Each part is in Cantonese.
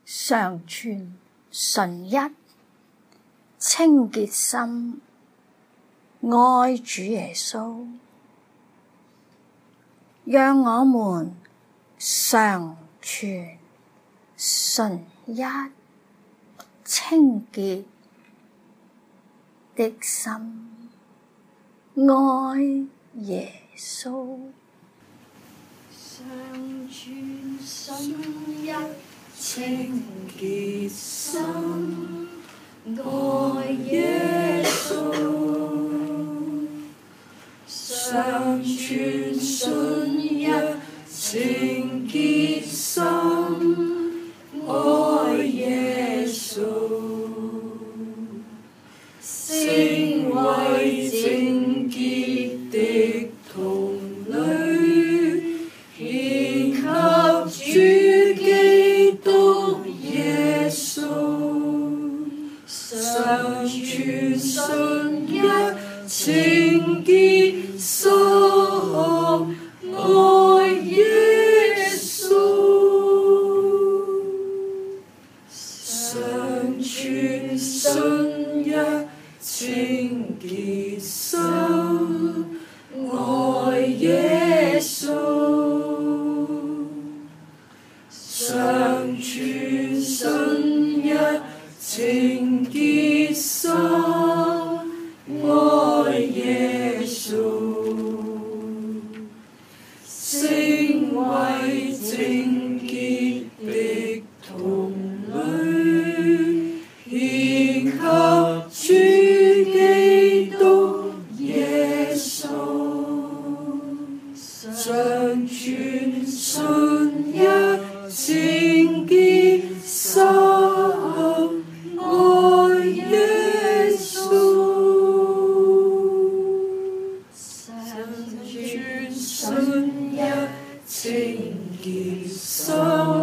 常存純一清潔心，愛主耶穌，讓我們常存純一清潔的心，愛耶穌。 常存純一清潔心，愛耶穌。常存純一清潔心，愛耶穌。成為聖潔的童女，獻給主基督耶穌。常存純一清潔心，愛耶穌。常存純一清潔心，愛耶穌。常存純一清潔心，愛耶穌。成為聖潔的童女，獻給主基督耶穌。常存純一清潔心，愛耶穌。常存純一清潔心，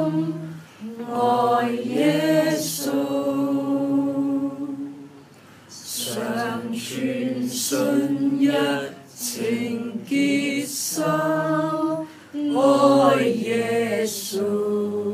愛耶穌。常存純一清潔心，愛耶穌。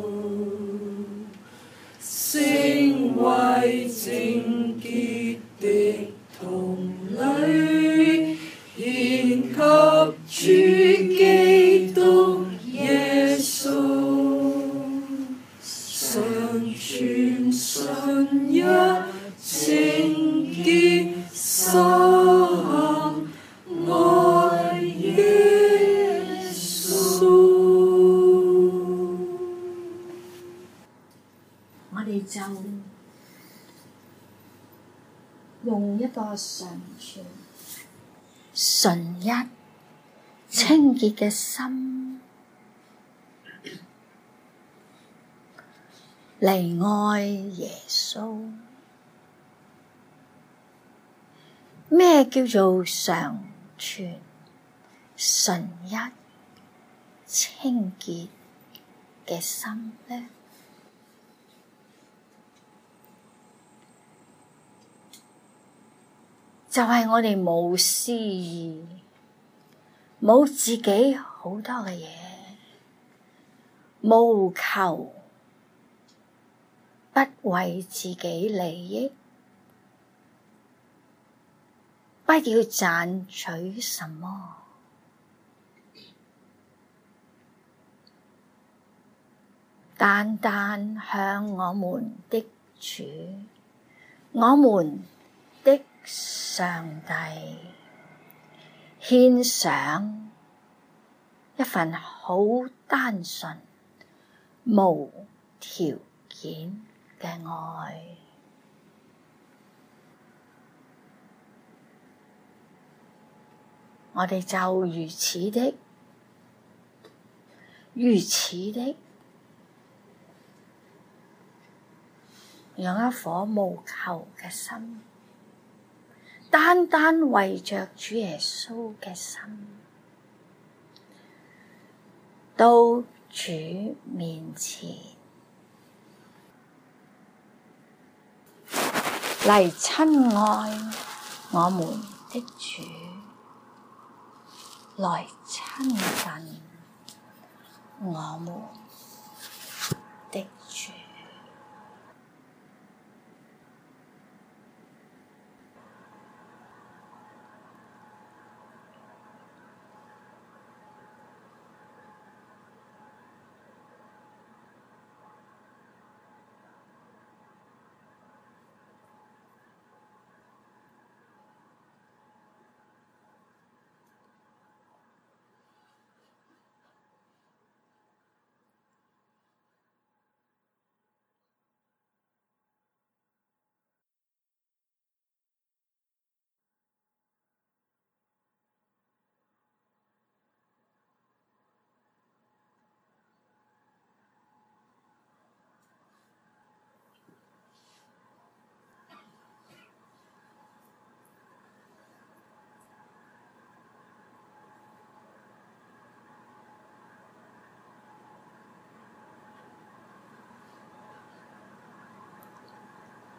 成為聖潔的童女，獻給主基督耶穌。常存純一清潔心，愛耶穌。 我哋就用一個常存純一清潔嘅心嚟愛耶穌。咩叫做常存純一清潔嘅心呢？就係我哋冇私意，冇自己好多嘅嘢，務求不為自己利益，不要賺取什麼，單單向我們的主，我們的上帝獻上一份好單純、無條件嘅愛。我哋就如此的用一顆無求嘅心，單單為着主耶穌嘅心，到主面前嚟親愛我們的主，來親近我們的主。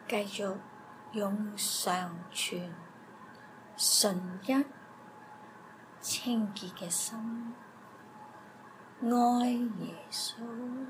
繼續用常存、純一、清潔嘅心愛耶穌。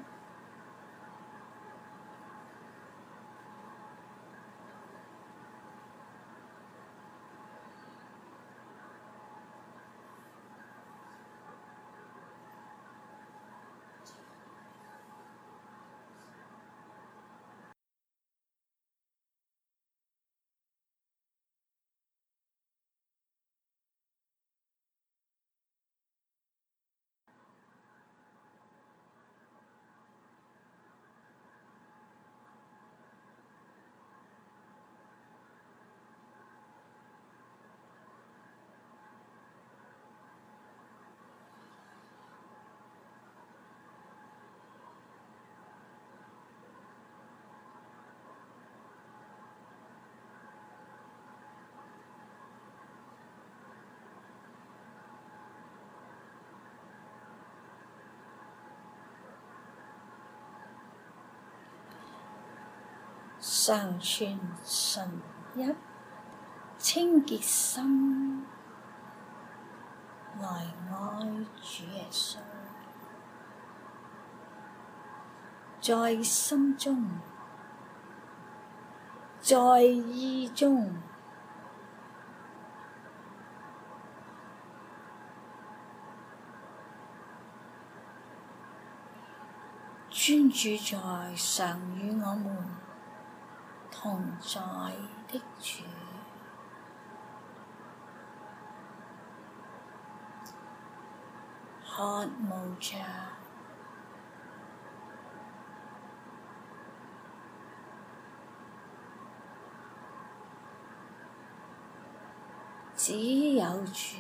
常存純一清潔心來愛主耶穌，在心中，在意中，專注在常與我們同在的主，渴慕着只有主，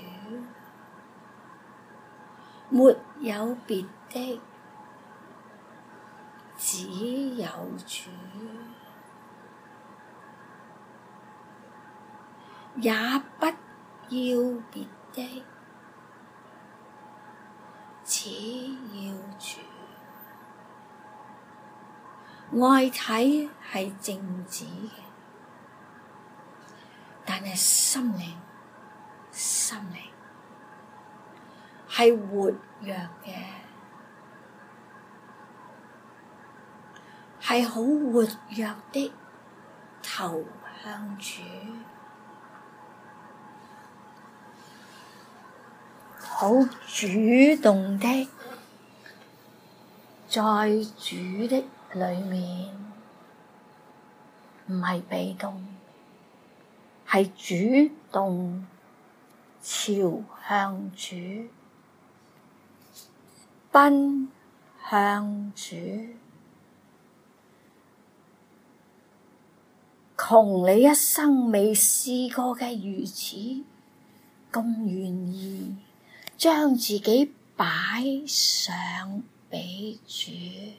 沒有別的，只有主。也不要別的，只要主。外體係靜止嘅，但係心靈係活躍嘅，係好活躍的投向主。好主動的，在主的裏面，唔係被動，係主動朝向主，奔向主。窮你一生未試過嘅如此，咁願意將自己擺上俾主，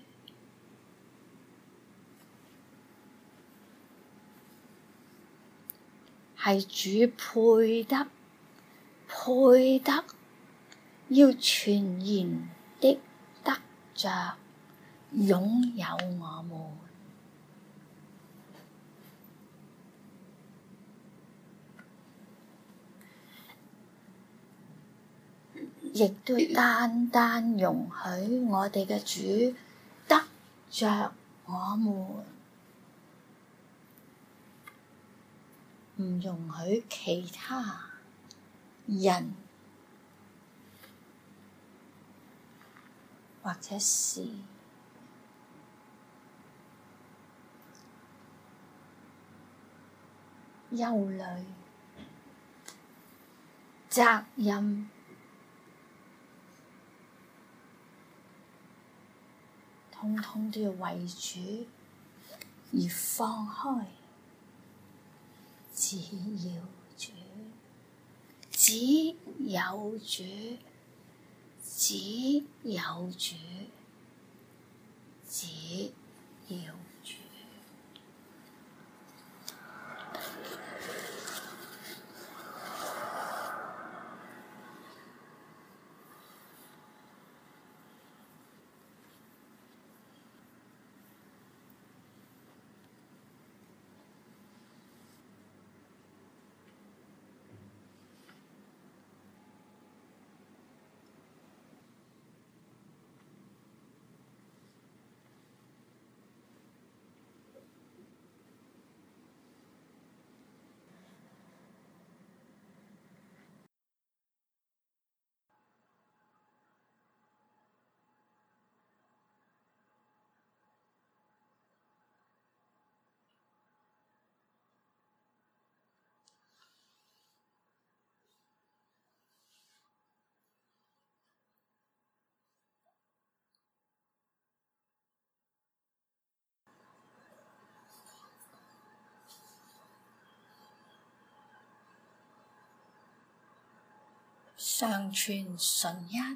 係主配得，要全然的得着擁有我們。亦都單單容許我哋嘅主得着我們，唔容許其他人或者事憂慮、責任通通都要為主而放開，只要主，只有主，只有主，只要主。 常存純一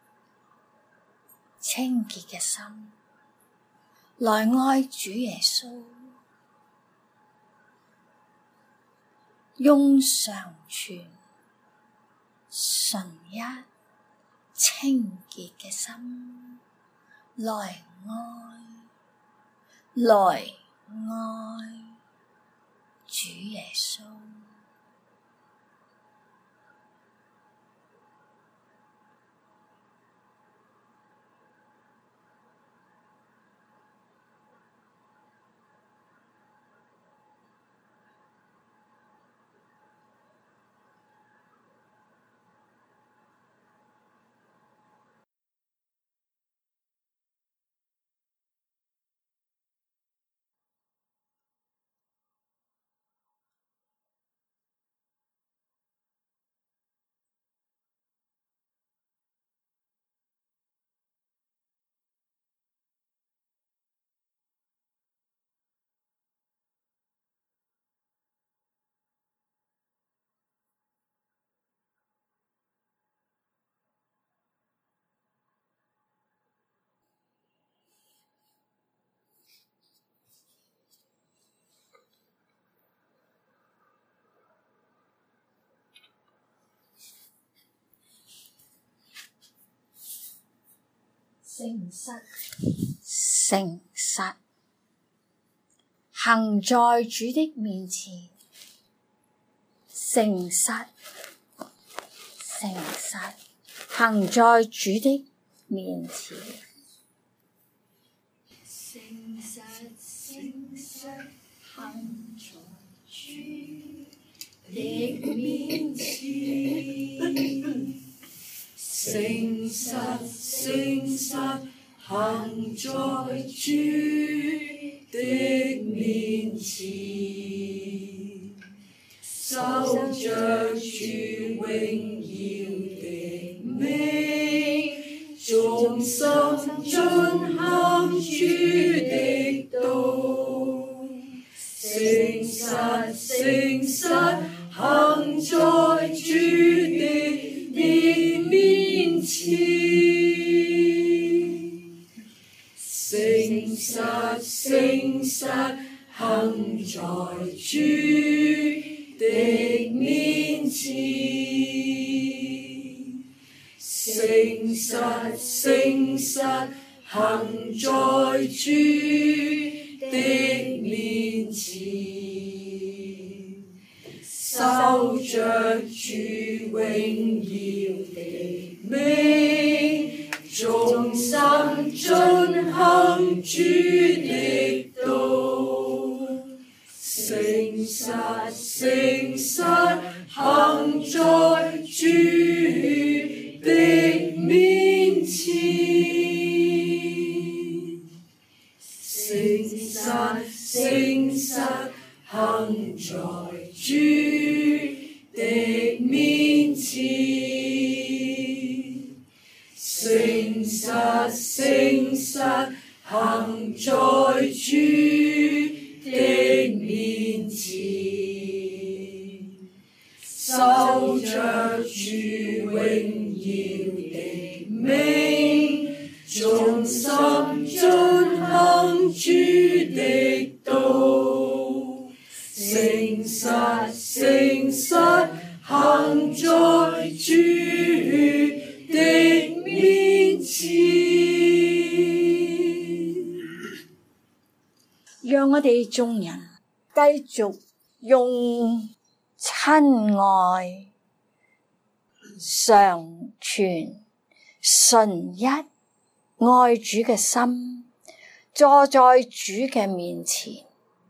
清潔嘅心，來愛主耶穌，用常存純一清潔嘅心來愛主耶穌。誠實，行在主的面前。誠實，行在主的面前。 誠實，行在主的面前。誠實，行在主的面前，守着主榮耀的名，忠心遵行主的道。誠實，行在主的面前。誠實，行在主的面前。誠實，行在主的面前，守着主榮耀的名，忠心遵行主的道。誠實，行在主的面前。誠實，行在主的面前。誠實，行在主的面前，守着主榮耀的名，忠心遵行主的道。誠實，行在主的面前。 讓我哋眾人繼續用親愛、常存、純一愛主嘅心，坐在主嘅面前。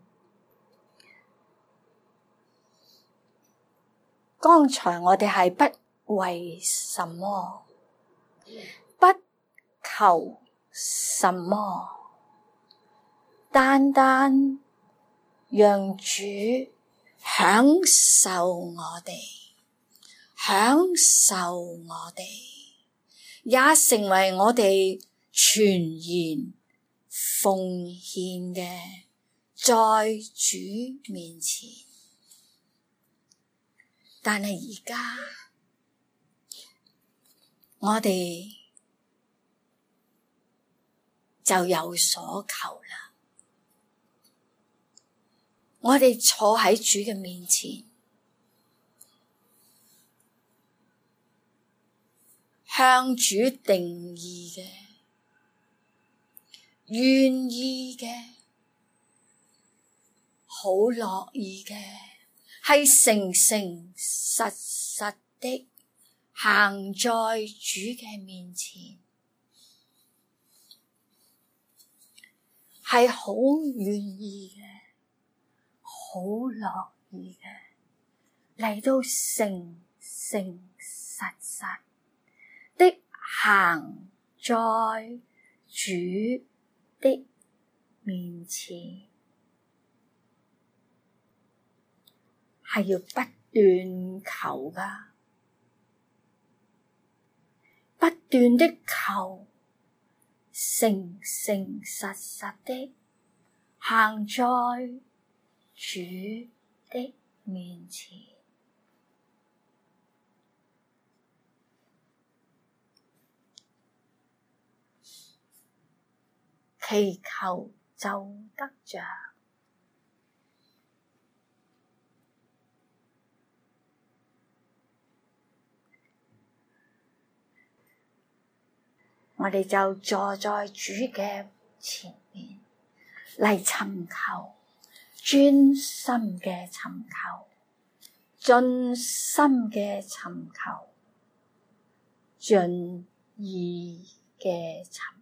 剛才我哋係不為什麼，不求什麼，單單讓主享受我哋，也成為我哋全然奉獻嘅，在主面前。但係而家我哋就有所求啦。我哋坐喺主嘅面前，向主定義嘅、願意嘅、好樂意嘅，係誠誠實實的行在主嘅面前，係好願意嘅、好樂意嘅，嚟到誠誠實實的行在主的面前，係要不斷求㗎，不斷的求，誠誠實實的行在主的面前，祈求就得着。我哋就坐在主嘅前面嚟尋求，專心嘅尋求，盡心嘅尋求，盡意嘅尋求。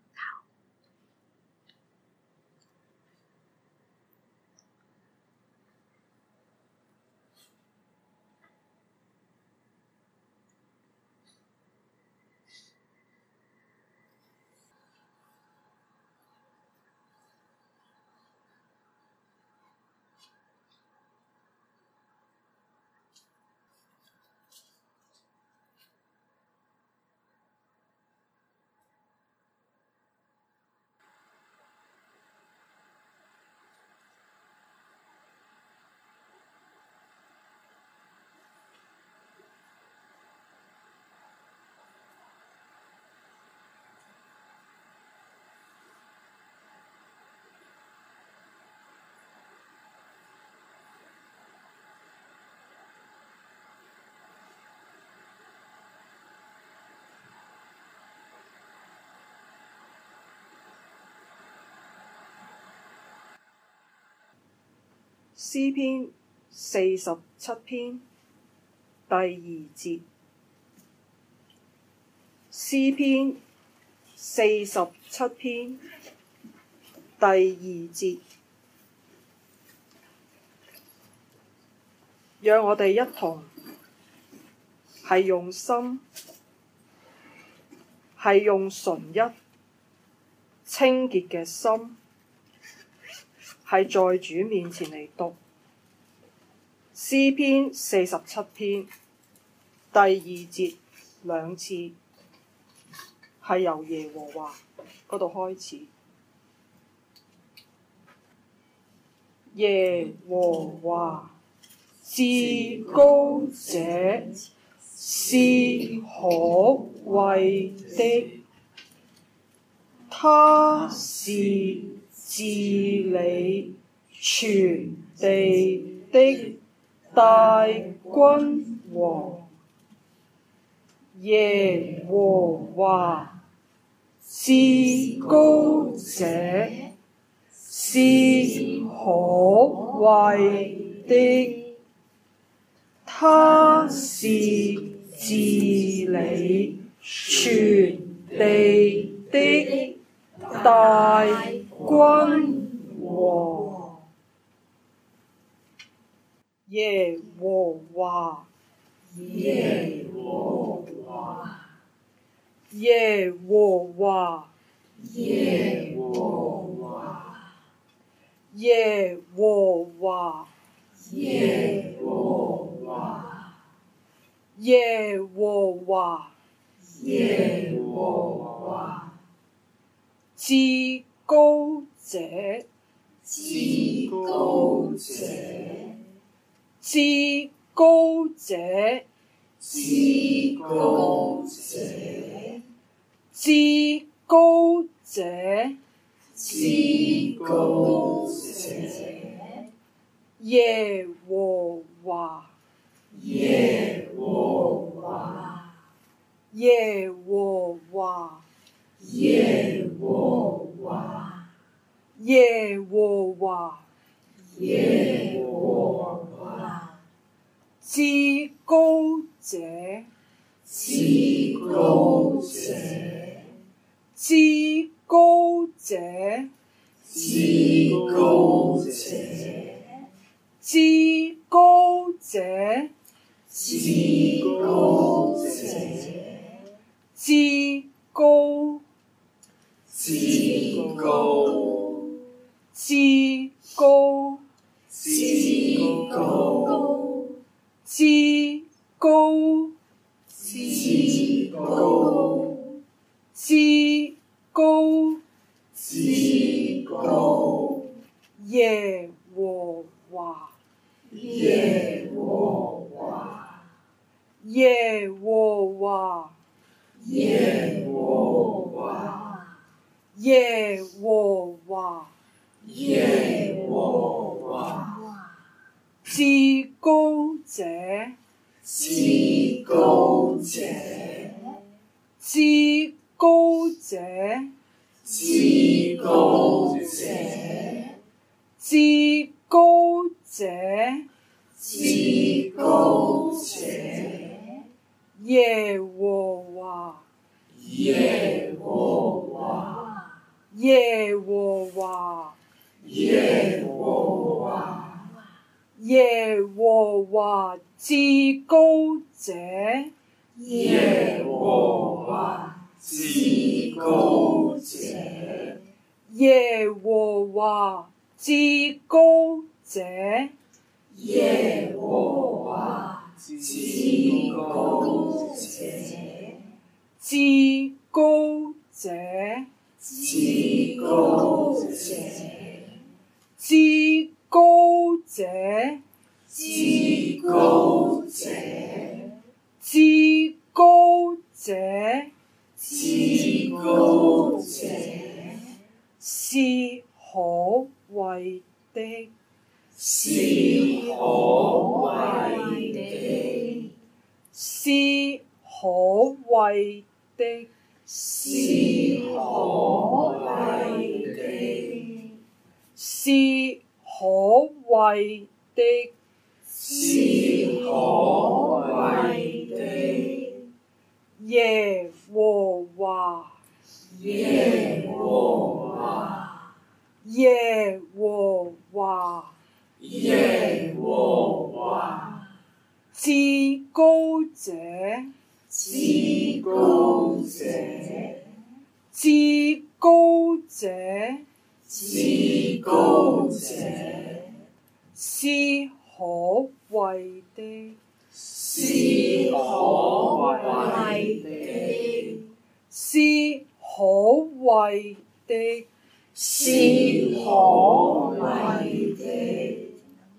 詩篇47篇第2節。詩篇47篇第2節，讓我哋一同係用心，係用純一清潔嘅心，係在主面前嚟讀詩篇47篇第2節兩次，係由耶和華嗰度開始。耶和華至高者是可畏的，他是治理全地的大君王。耶和華至高者是可畏的，他是治理全地的大君王。耶和華，耶和華，耶和華，耶和華，耶和華，耶和華，耶和華，耶和華，至高者，至高者，至高者至高者， 至高者， 至高者， 耶和華， 耶和華， 耶和華， 耶和華， 耶和華， 耶和華， 至高者， 至高者， 至高者， 至高者， 至高者， 至高者， 至高， 至高， 至高， 至高， 至高， 至高， 至高， 至高， 耶和華， 耶和華， 耶和華， 耶和華， 耶和華， 耶和華， 至高者， 至高者， 至高者， 至高者， 至高者， 至高者， 耶和華， 耶和華， 耶和華， 耶和華， 耶和華，至高者， 耶和華，至高者， 耶和華，至高者， 耶和華，至高者， 至高者， 至高者， 至高者， 至高者， 至高者， 至高者， 是可畏的， 是可畏的， 是可畏的， 是可畏的， 是可畏的， 是可畏的， 耶和華， 耶和華， 耶和華， 耶和華， 至高者， 至高者， 至高者， 至高者， 是可畏的， 是可畏的， 是可畏的， 是可畏的，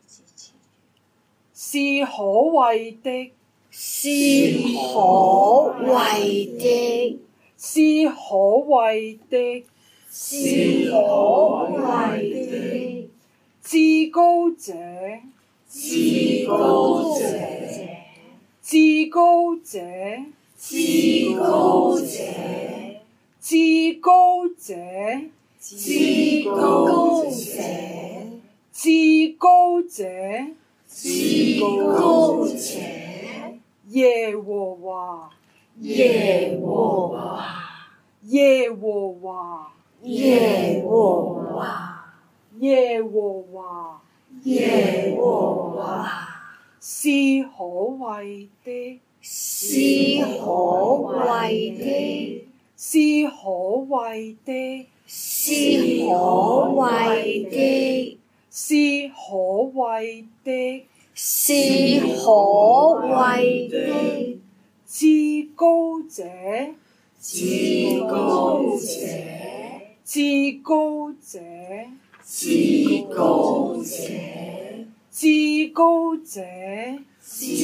是可畏的， 是可畏的， 是可畏的， 是可畏的， 至高者， 至高者， 至高者， 至高者， 至高者， 至高者， 至高者， 至高者， 耶和華， 耶和華， 耶和華， 耶和華， 耶和華， 耶和華， 是可畏的， 是可畏的， 是可畏的， 是可畏的， 是可畏的， 是可畏的， 至高者， 至高者， 至高者， 至高者， 至高者， 至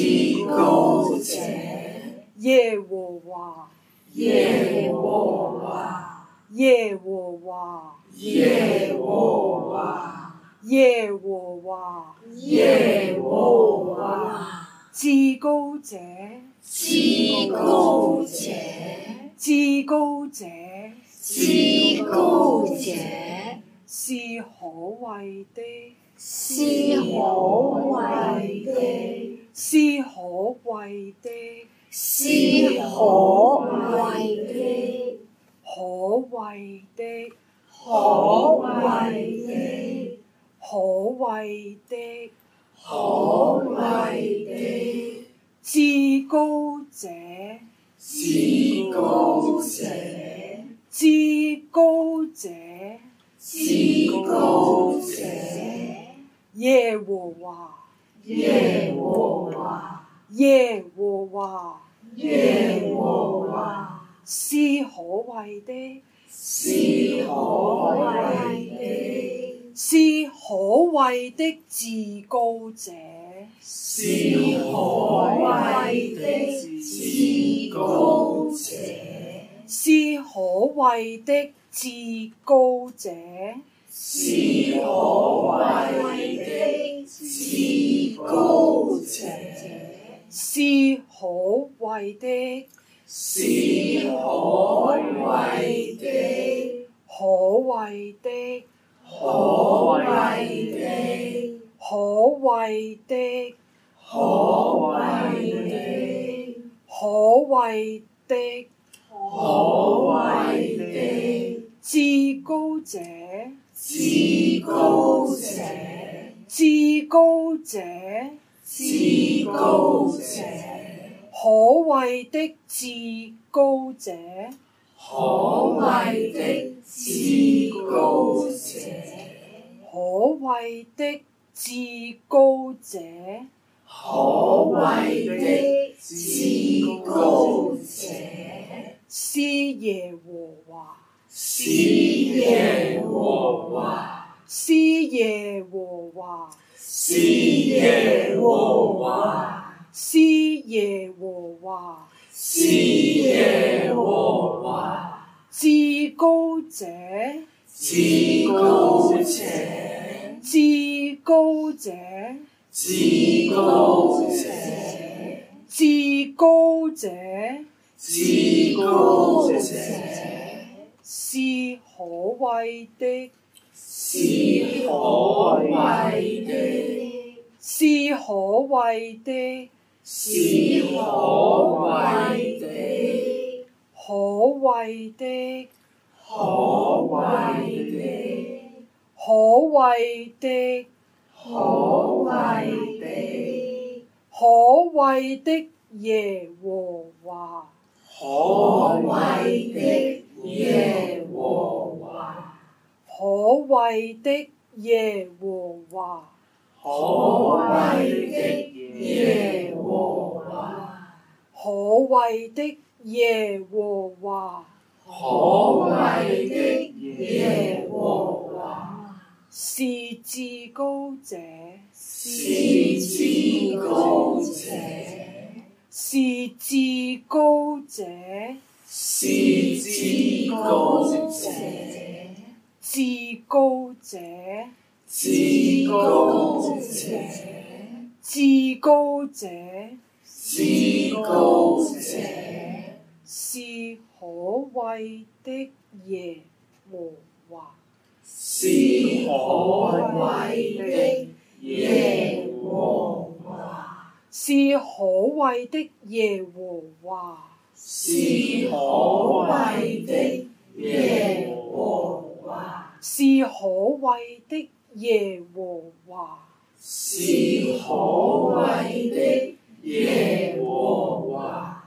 高者， 耶和華， 耶和華， 耶和華， 耶和華， 耶和華， 耶和華， 至高者， 至高者， 至高者， 至高者， 是可畏的， 是可畏的， 是可畏的， 是可畏的， 可畏的， 可畏的， 可畏的， 可畏的， 至高者， 至高者， 至高者， 至高者， 耶和華， 耶和華， 耶和華， 耶和華， 是可畏的， 是可畏的， 是可畏的至高者， 是可畏的至高者， 是可畏的至高者， 是可畏的至高者， 是可畏的， 是可畏的， 可畏的， 可畏的， 可畏的， 可畏的， 可畏的， 可畏的， 至高者， 至高者， 至高者， 至高者， 可畏的至高者， 可畏的至高者， 可畏的至高者， 可畏的至高者， 是耶和華， 是耶和華， 是耶和華， 是耶和華， 是耶和華， 是耶和華， 至高者， 至高者， 至高者， 至高者， 至高者， 至高者， 是可畏的， 是可畏的， 是可畏的， 是可畏的， 可畏的， 可畏的， 可畏的， 可畏的， 可畏的耶和華， 可畏的耶和華， 可畏的耶和華， 可畏的耶和華， 可畏的耶和華， 可畏的耶和華， 是至高者， 是至高者， 是至高者， 是至高者， 至高者， 至高者， 至高者， 至高者， 是可畏的耶和華， 是可畏的耶和華， 是可畏的耶和華， 是可畏的耶和華， 是可畏的耶和華， 是可畏的耶和華，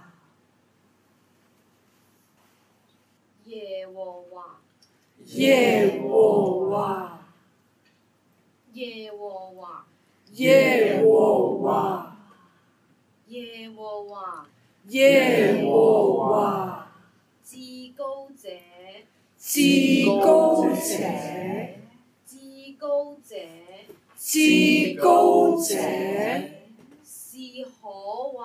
耶和華， 耶和華， 耶和華， 耶和華， 耶和華， 耶和華， 至高者， 至高者， 至高者， 至高者， 是可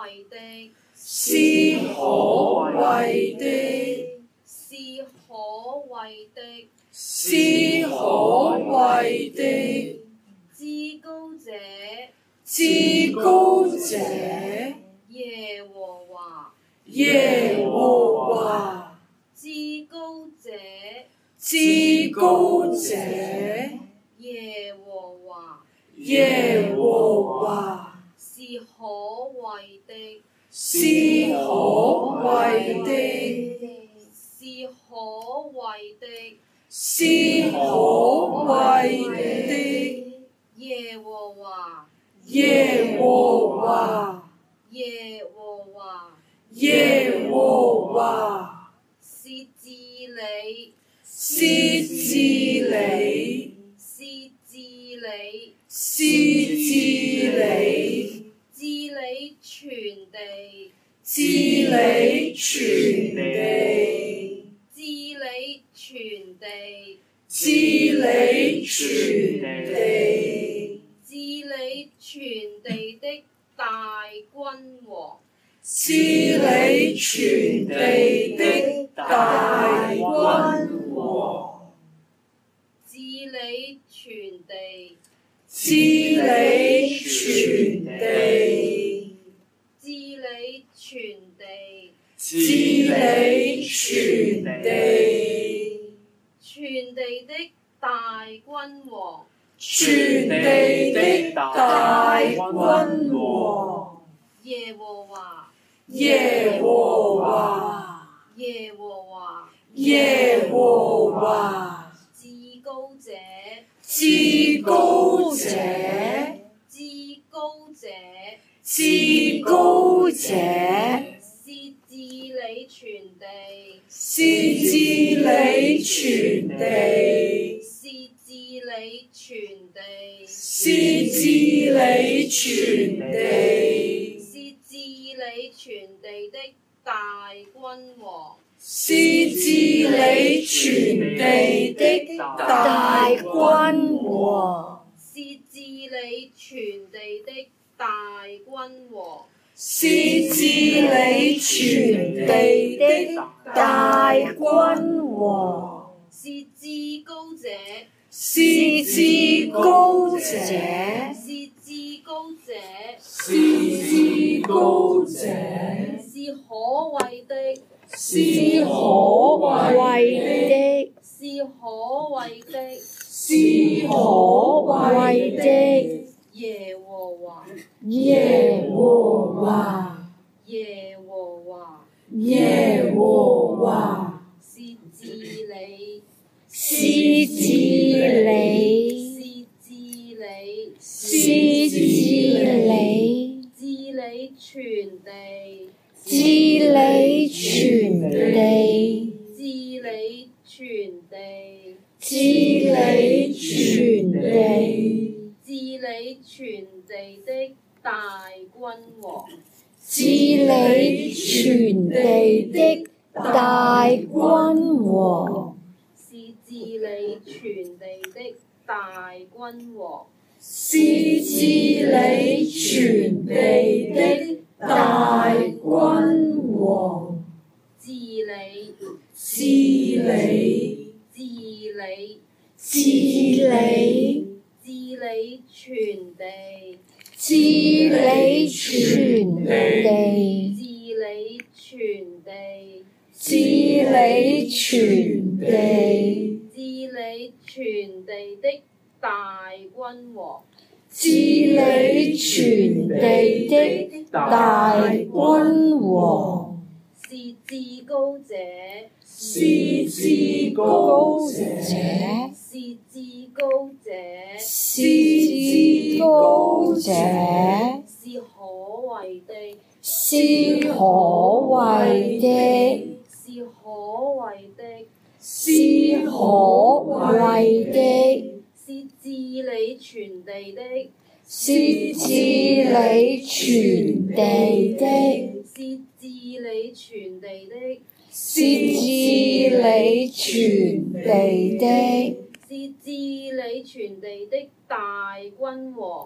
畏的， 是可畏的， 是可畏的， 是可畏的。 至高者， 至高者， 耶和華， 耶和華， 至高者， 至高者， 耶和華， 耶和華， 是可畏的， 是可畏的， 是可畏的， 是可畏的。 耶和華， 耶和華， 耶和華， 耶和華， 是治理， 是治理， 是治理， 是治理， 治理全地， 治理全地， 治理全地， 治理全地， 治理全地的大君王， 治理全地的大君王， 治理全地， 治理全地， 治理全地， 治理全地， 全地的大君王， 全地的大君王， 耶和華， 耶和華， 耶和華， 耶和華， 至高者， 至高者， 至高者， 至高者， 是治理全地， 是治理全地， 是治理全地， 是治理全地， 是治理全地的大君王， 是治理全地的大君王， 是治理全地的大君王， 是治理全地的大君王， 是至高者， 是至高者， 是至高者， 是至高者， 是可畏的， 是可畏的， 是可畏的， 是可畏的。 耶和華， 耶和華， 耶和華， 耶和華， 是治理， 是治理， 是治理， 是治理， 治理全地， 治理全地， 治理全地， 治理全地， 治理全地的大君王， 治理全地的大君王， 是治理全地的大君王， 是治理全地的大君王， 治理， 治理， 治理， 治理， 治理全地， 治理全地， 治理全地， 治理全地， 治理全地的大君王， 治理全地的大君王， 是至高者， 是至高者， 是至高者， 是至高者， 是可畏的， 是可畏的， 是可畏的， 是可畏的， 是治理全地的， 是治理全地的， 是治理全地的， 是治理全地的， 是治理全地的大君王，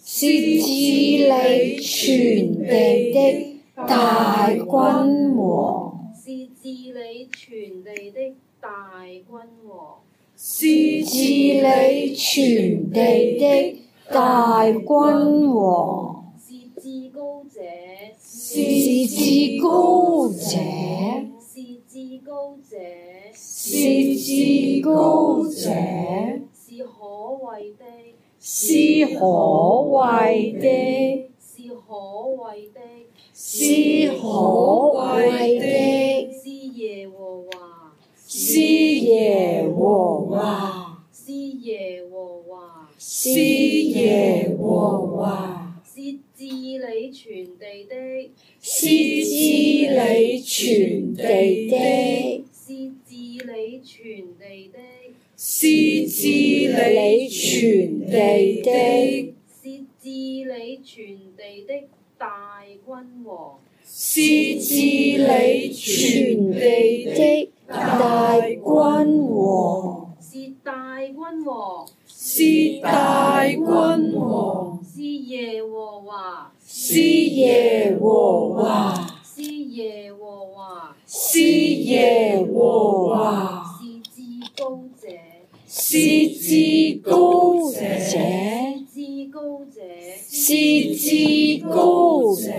是治理全地的大君王， 是治理全地的大君王， 是治理全地的大君王， 是至高者， 是至高者， 是至高者， 是至高者， 是可畏的， 是可畏的， 是可畏的， 是可畏的， 是耶和華， 是耶和華， 是耶和華， 是耶和華， 是治理全地的， 是治理全地的， 是治理全地的， 是治理全地的， 是治理全地的大君王， 是治理全地的大君王， 是大君王， 是大君王， 是耶和華， 是耶和華， 是耶和華， 是耶和華， 是至高者， 是至高者， 至高者， 是至高者，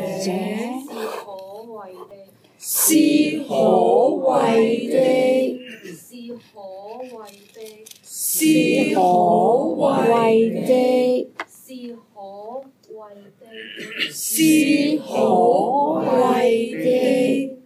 是可畏的， 是可畏的， 是可畏的， 是可畏的， 是可畏的， 是可畏的。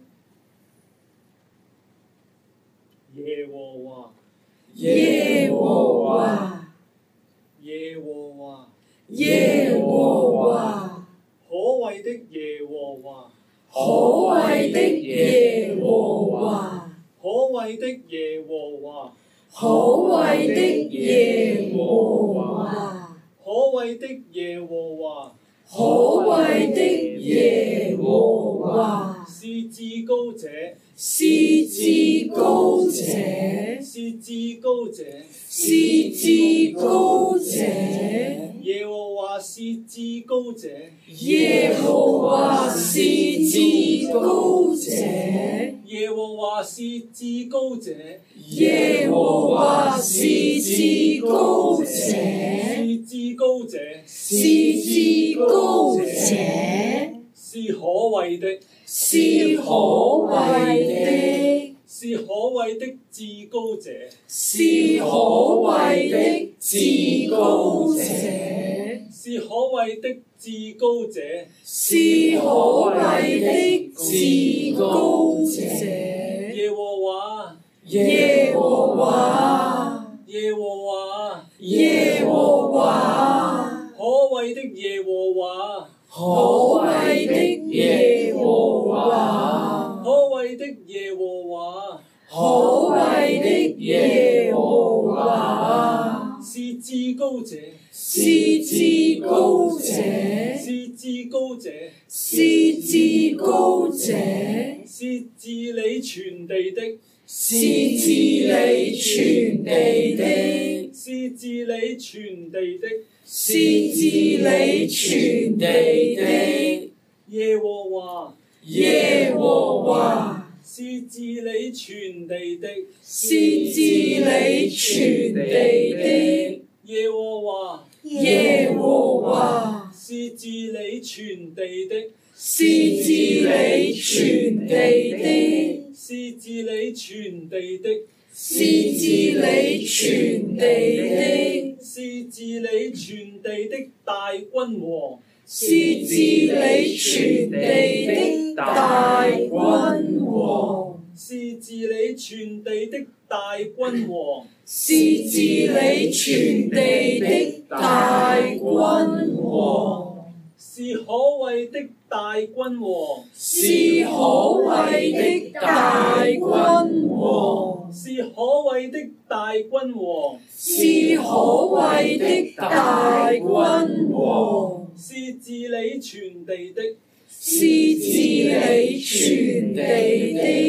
耶和華， 耶和華， 耶和華， 耶和華， 可畏的耶和華， 可畏的耶和華， 可畏的耶和華， 可畏的耶和華， 可畏的耶和華， 可畏的耶和華， 是至高者， 是至高者， 是至高者， 是至高者， 耶和華是至高者， 耶和華是至高者， 耶和華是至高者， 耶和華是至高者， 是至高者， 是至高者， 是可畏的， 是可畏的， 是可畏的至高者， 是可畏的至高者， 是可畏的至高者， 是可畏的至高者， 耶和華， 耶和華， 耶和華， 耶和華， 可畏的耶和華， 可畏的耶和華， 可畏的耶和華， 可畏的耶和華， 是至高者， 是至高者， 是至高者， 是至高者， 是治理全地的， 是治理全地的， 是治理全地的， 是治理全地的， 耶和華， 耶和華， 是治理全地的， 是治理全地的， 耶和華， 耶和華， 是治理全地的， 是治理全地的， 是治理全地的， 是治理全地的， 是治理全地的大君王， 是治理全地的大君王， 是治理全地的大君王， 是治理全地的大君王， 是可畏的大君王， 是可畏的大君王， 是可畏的大君王， 是可畏的大君王， 是治理全地的， 是治理全地的，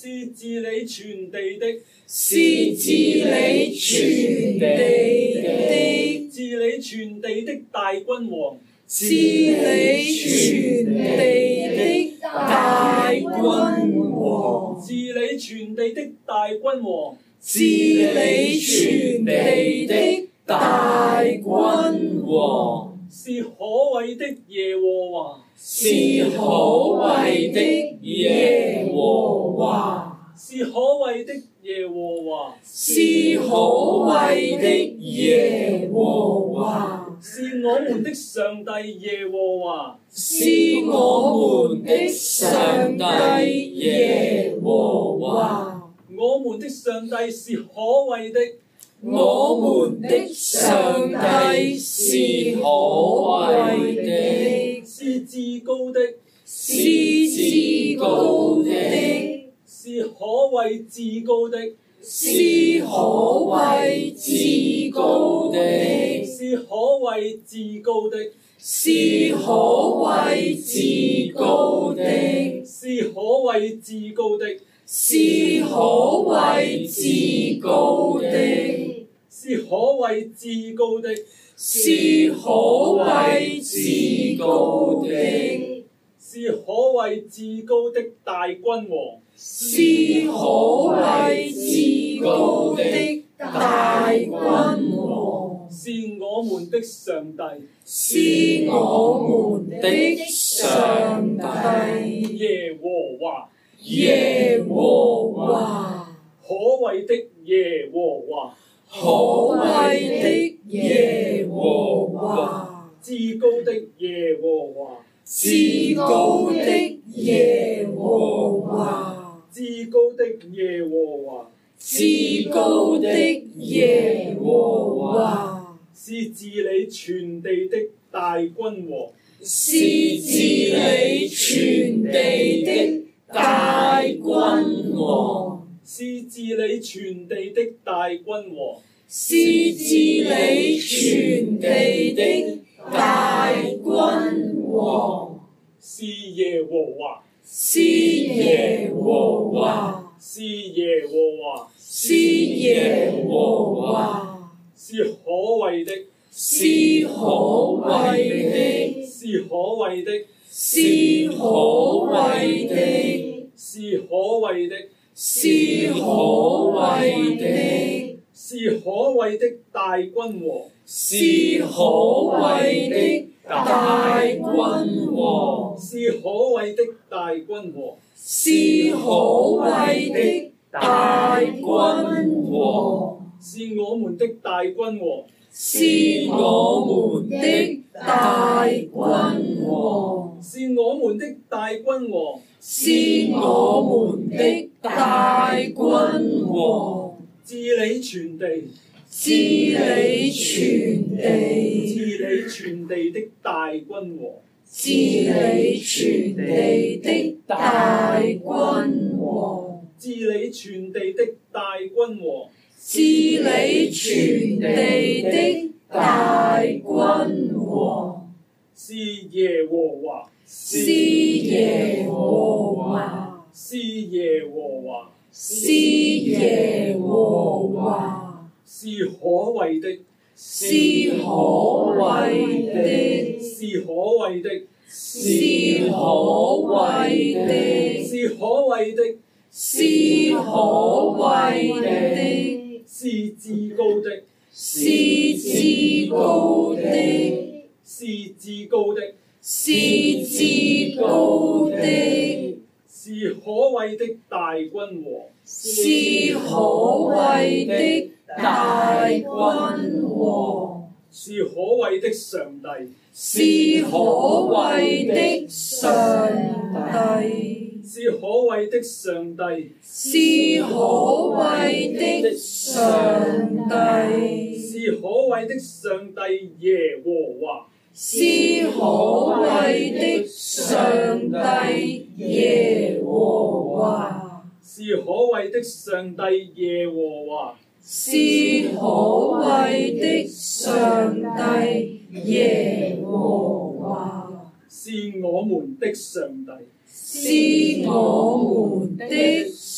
是治理全地的， 是治理全地的， 治理全地的大君王， 治理全地的大君王， 治理全地的大君王， 治理全地的大君王， 是可畏的耶和華， 是可畏的耶和華， 是可畏的耶和華， 是可畏的耶和華， 是我們的上帝耶和華， 是我們的上帝耶和華， 我們的上帝是可畏的， 我們的上帝是可畏的， 是至高的， 是至高的， 是可畏至高的， 是可畏至高的， 是可畏至高的， 是可畏至高的， 是可畏至高的， 是可畏至高的， 是可畏至高的， 是可畏至高的， 是可畏至高的大君王， 是可畏至高的大君王， 是我們的上帝是我們的上帝耶和華， 耶和華， 可畏的耶和華， 可畏的耶和華， 至高的耶和華， 至高的耶和華， 至高的耶和華， 至高的耶和華， 是治理全地的大君王， 是治理全地的大君王， 是治理全地的大君王， 是治理全地的大君王， 是耶和華， 是耶和華， 是耶和華， 是耶和華， 是可畏的， 是可畏的， 是可畏的， 是可畏的， 是可畏的， 是可畏的， 是可畏的大君王， 是可畏的大君王， 是可畏的大君王， 是可畏的大君王， 是我們的大君王， 是我們的大君王， 是我們的大君王， 是我們的大君王， 治理全地， 治理全地， 治理全地的大君王， 治理全地的大君王， 治理全地的大君王， 治理全地的大君王， 是耶和華， 是耶和華， 是耶和華， 是耶和華， 是可畏的， 是可畏的， 是可畏的， 是可畏的， 是可畏的， 是可畏的， 是至高的， 是至高的， 是至高的， 是至高的， 是可畏的大君王， 是可畏的大君王， 是可畏的上帝， 是可畏的上帝， 是可畏的上帝， 是可畏的上帝， 是可畏的上帝耶和華， 是可畏的上帝耶和華， 是可畏的上帝耶和華， 是可畏的上帝耶和華， 是我們的上帝， 是我們的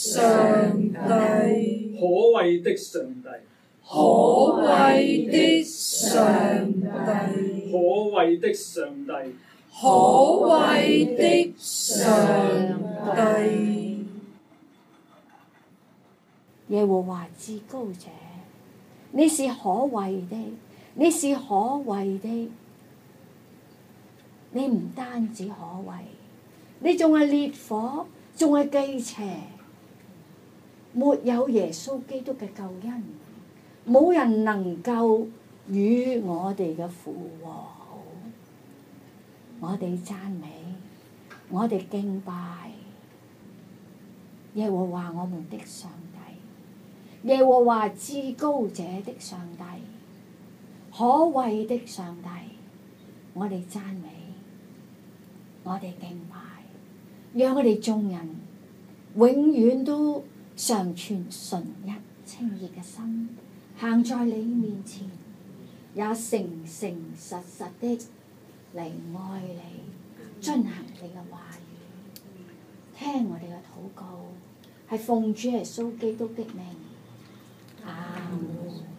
上帝， 可畏的上帝， 可畏的上帝， 可畏的上帝， 可畏的上帝。 耶和華至高者，你是可畏的，你是可畏的，你唔單止可畏，你仲係烈火，仲係忌邪。沒有耶穌基督嘅救恩，冇人能夠與我哋嘅父和好。我哋讚美，我哋敬拜耶和華我們的上帝，耶和華至高者的上帝，可畏的上帝。我哋讚美，我哋敬拜，讓我哋眾人永遠都常存純一清潔嘅心，行在你面前，也誠誠實實的嚟愛你，遵行你嘅話語，聽我哋嘅禱告，係奉主耶穌基督的名，阿門。